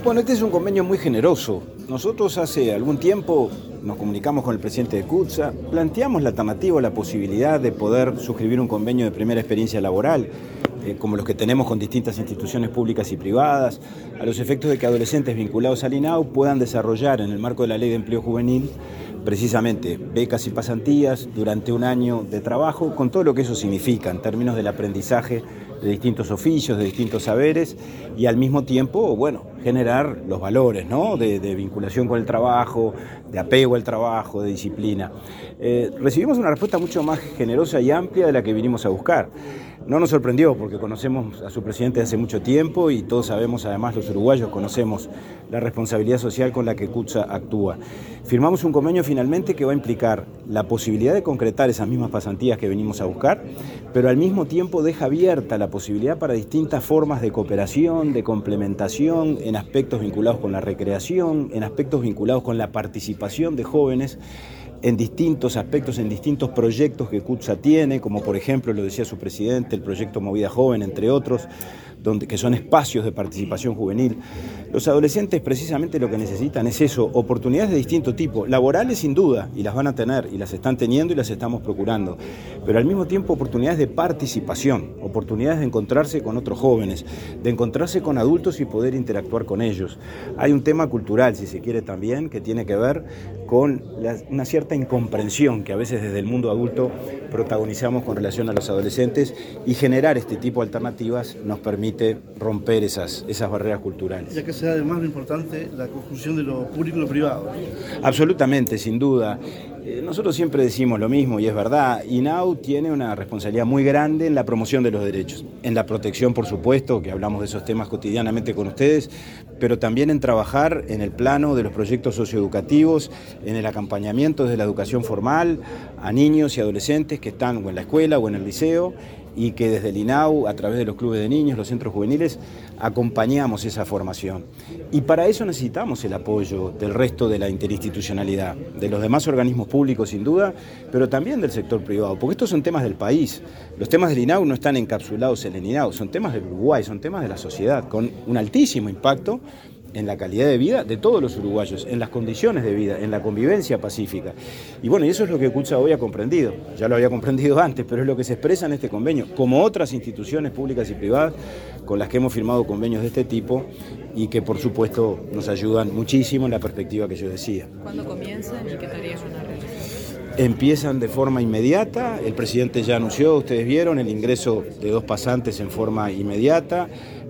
Bueno, este es un convenio muy generoso. Nosotros hace algún tiempo nos comunicamos con el presidente de CUTSA, planteamos la alternativa, la posibilidad de poder suscribir un convenio de primera experiencia laboral, como los que tenemos con distintas instituciones públicas y privadas, a los efectos de que adolescentes vinculados al INAU puedan desarrollar en el marco de la Ley de Empleo Juvenil precisamente becas y pasantías durante un año de trabajo, con todo lo que eso significa en términos del aprendizaje de distintos oficios, de distintos saberes, y al mismo tiempo, bueno, generar los valores, ¿no? de vinculación con el trabajo, de apego al trabajo, de disciplina. Recibimos una respuesta mucho más generosa y amplia de la que vinimos a buscar. No nos sorprendió porque conocemos a su presidente desde hace mucho tiempo y todos sabemos, además los uruguayos conocemos la responsabilidad social con la que CUTSA actúa. Firmamos un convenio finalmente que va a implicar la posibilidad de concretar esas mismas pasantías que venimos a buscar, pero al mismo tiempo deja abierta la posibilidad para distintas formas de cooperación, de complementación, en aspectos vinculados con la recreación, en aspectos vinculados con la participación de jóvenes, en distintos aspectos, en distintos proyectos que CUTSA tiene, como por ejemplo, lo decía su presidente, el proyecto Movida Joven, entre otros, que son espacios de participación juvenil. Los adolescentes precisamente lo que necesitan es eso, oportunidades de distinto tipo, laborales sin duda, y las van a tener, y las están teniendo y las estamos procurando, pero al mismo tiempo oportunidades de participación, oportunidades de encontrarse con otros jóvenes, de encontrarse con adultos y poder interactuar con ellos. Hay un tema cultural, si se quiere también, que tiene que ver con una cierta incomprensión que a veces desde el mundo adulto protagonizamos con relación a los adolescentes, y generar este tipo de alternativas nos permite romper esas barreras culturales. Ya que sea además lo importante la conjunción de lo público y lo privado. Absolutamente, sin duda. Nosotros siempre decimos lo mismo y es verdad, INAU tiene una responsabilidad muy grande en la promoción de los derechos, en la protección por supuesto, que hablamos de esos temas cotidianamente con ustedes, pero también en trabajar en el plano de los proyectos socioeducativos, en el acompañamiento de la educación formal a niños y adolescentes que están o en la escuela o en el liceo, y que desde el INAU, a través de los clubes de niños, los centros juveniles, acompañamos esa formación. Y para eso necesitamos el apoyo del resto de la interinstitucionalidad, de los demás organismos públicos sin duda, pero también del sector privado, porque estos son temas del país. Los temas del INAU no están encapsulados en el INAU, son temas del Uruguay, son temas de la sociedad, con un altísimo impacto en la calidad de vida de todos los uruguayos, en las condiciones de vida, en la convivencia pacífica. Y bueno, y eso es lo que CUTSA hoy ha comprendido. Ya lo había comprendido antes, pero es lo que se expresa en este convenio, como otras instituciones públicas y privadas con las que hemos firmado convenios de este tipo y que por supuesto nos ayudan muchísimo en la perspectiva que yo decía. ¿Cuándo comienzan y qué tareas van a realizar? Empiezan de forma inmediata, el presidente ya anunció, ustedes vieron, el ingreso de 2 pasantes en forma inmediata.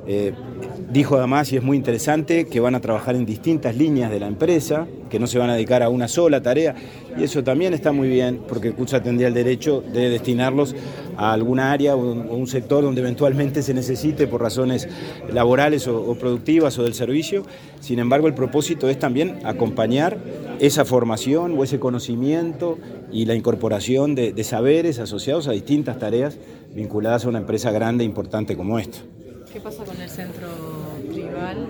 Dijo además, y es muy interesante, que van a trabajar en distintas líneas de la empresa, que no se van a dedicar a una sola tarea, y eso también está muy bien, porque CUTSA tendría el derecho de destinarlos a alguna área o un sector donde eventualmente se necesite por razones laborales o productivas o del servicio. Sin embargo, el propósito es también acompañar esa formación o ese conocimiento y la incorporación de saberes asociados a distintas tareas vinculadas a una empresa grande e importante como esta. ¿Qué pasa con el centro tribal?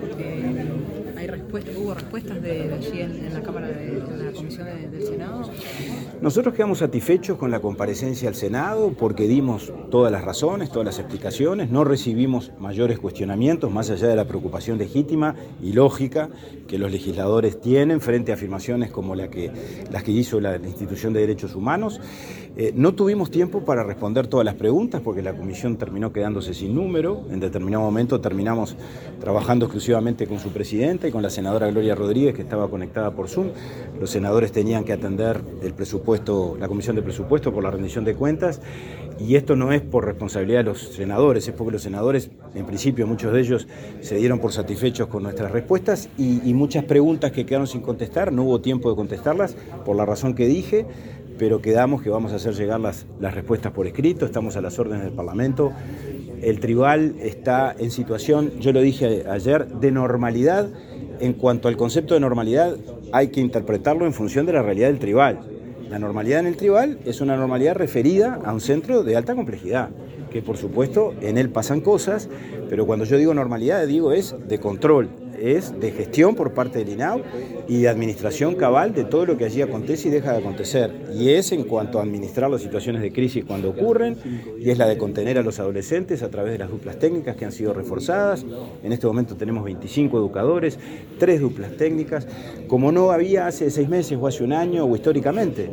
¿Hubo respuestas de allí en la Cámara, en la Comisión del Senado? Nosotros quedamos satisfechos con la comparecencia al Senado porque dimos todas las razones, todas las explicaciones, no recibimos mayores cuestionamientos más allá de la preocupación legítima y lógica que los legisladores tienen frente a afirmaciones como las que hizo la Institución de Derechos Humanos. No tuvimos tiempo para responder todas las preguntas porque la comisión terminó quedándose sin número. En determinado momento terminamos trabajando exclusivamente con su presidenta y con la senadora Gloria Rodríguez, que estaba conectada por Zoom. Los senadores tenían que atender el presupuesto, la comisión de presupuesto por la rendición de cuentas, y esto no es por responsabilidad de los senadores, es porque los senadores, en principio muchos de ellos se dieron por satisfechos con nuestras respuestas y muchas preguntas que quedaron sin contestar, no hubo tiempo de contestarlas por la razón que dije, pero quedamos que vamos a hacer llegar las respuestas por escrito, estamos a las órdenes del Parlamento. El tribal está en situación, yo lo dije ayer, de normalidad. En cuanto al concepto de normalidad, hay que interpretarlo en función de la realidad del tribal. La normalidad en el tribal es una normalidad referida a un centro de alta complejidad, que por supuesto en él pasan cosas, pero cuando yo digo normalidad, digo es de control, es de gestión por parte del INAU y de administración cabal de todo lo que allí acontece y deja de acontecer. Y es en cuanto a administrar las situaciones de crisis cuando ocurren, y es la de contener a los adolescentes a través de las duplas técnicas que han sido reforzadas. En este momento tenemos 25 educadores, 3 duplas técnicas, como no había hace 6 meses o hace un año o históricamente.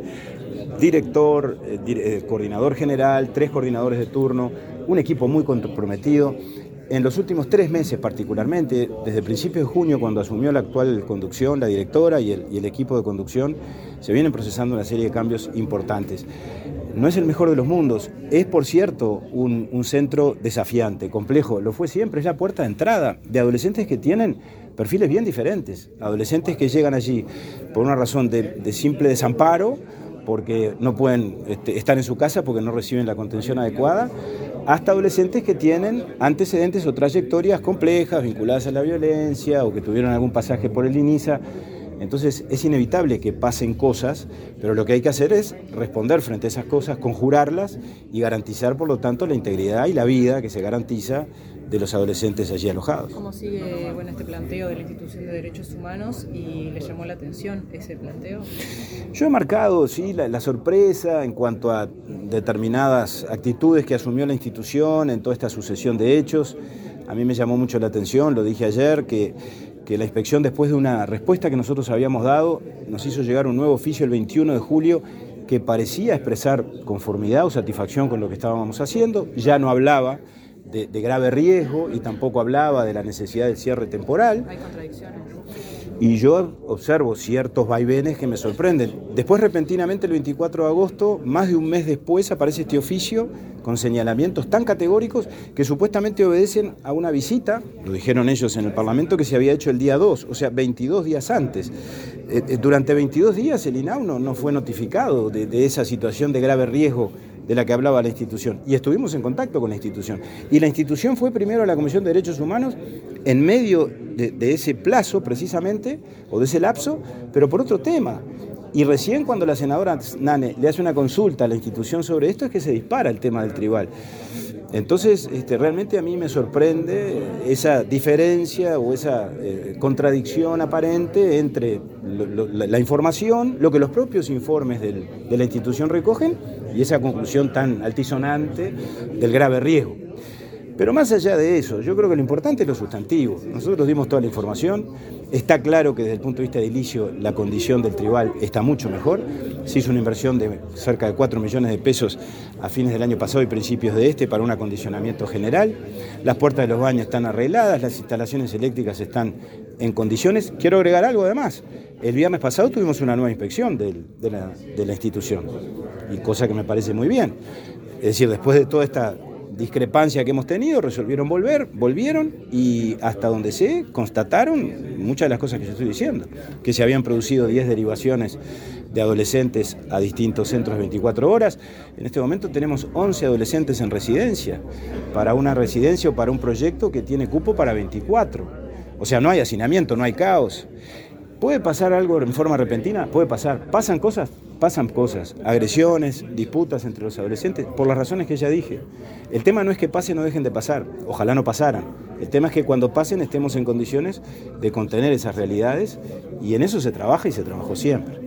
Director, coordinador general, 3 coordinadores de turno, un equipo muy comprometido. En los últimos 3 meses particularmente, desde principios de junio, cuando asumió la actual conducción, la directora y el equipo de conducción, se vienen procesando una serie de cambios importantes. No es el mejor de los mundos, es por cierto un centro desafiante, complejo, lo fue siempre, es la puerta de entrada de adolescentes que tienen perfiles bien diferentes, adolescentes que llegan allí por una razón de simple desamparo, porque no pueden estar en su casa porque no reciben la contención adecuada, hasta adolescentes que tienen antecedentes o trayectorias complejas vinculadas a la violencia o que tuvieron algún pasaje por el INISA. Entonces es inevitable que pasen cosas, pero lo que hay que hacer es responder frente a esas cosas, conjurarlas y garantizar, por lo tanto, la integridad y la vida que se garantiza de los adolescentes allí alojados. ¿Cómo sigue este planteo de la Institución de Derechos Humanos y le llamó la atención ese planteo? Yo he marcado, sí, la sorpresa en cuanto a determinadas actitudes que asumió la institución en toda esta sucesión de hechos. A mí me llamó mucho la atención, lo dije ayer, que la inspección, después de una respuesta que nosotros habíamos dado, nos hizo llegar un nuevo oficio el 21 de julio que parecía expresar conformidad o satisfacción con lo que estábamos haciendo. Ya no hablaba de grave riesgo y tampoco hablaba de la necesidad del cierre temporal. Hay contradicciones. Y yo observo ciertos vaivenes que me sorprenden. Después, repentinamente, el 24 de agosto, más de un mes después, aparece este oficio con señalamientos tan categóricos que supuestamente obedecen a una visita, lo dijeron ellos en el Parlamento, que se había hecho el día 2, o sea, 22 días antes. Durante 22 días el INAU no fue notificado de esa situación de grave riesgo de la que hablaba la institución, y estuvimos en contacto con la institución. Y la institución fue primero a la Comisión de Derechos Humanos en medio de ese plazo, precisamente, o de ese lapso, pero por otro tema. Y recién cuando la senadora Nane le hace una consulta a la institución sobre esto es que se dispara el tema del tribal. Entonces, realmente a mí me sorprende esa diferencia o esa contradicción aparente entre la información, lo que los propios informes de la institución recogen y esa conclusión tan altisonante del grave riesgo. Pero más allá de eso, yo creo que lo importante es lo sustantivo. Nosotros dimos toda la información, está claro que desde el punto de vista edilicio la condición del tribal está mucho mejor. Se hizo una inversión de cerca de 4 millones de pesos a fines del año pasado y principios de para un acondicionamiento general. Las puertas de los baños están arregladas, las instalaciones eléctricas están en condiciones. Quiero agregar algo además. El viernes pasado tuvimos una nueva inspección de la institución, y cosa que me parece muy bien. Es decir, después de toda esta discrepancia que hemos tenido, volvieron y hasta donde sé, constataron muchas de las cosas que yo estoy diciendo, que se habían producido 10 derivaciones de adolescentes a distintos centros de 24 horas. En este momento tenemos 11 adolescentes en residencia, para una residencia o para un proyecto que tiene cupo para 24. O sea, no hay hacinamiento, no hay caos. ¿Puede pasar algo en forma repentina? Puede pasar. ¿Pasan cosas? Pasan cosas. Agresiones, disputas entre los adolescentes, por las razones que ya dije. El tema no es que pasen o dejen de pasar. Ojalá no pasaran. El tema es que cuando pasen estemos en condiciones de contener esas realidades, y en eso se trabaja y se trabajó siempre.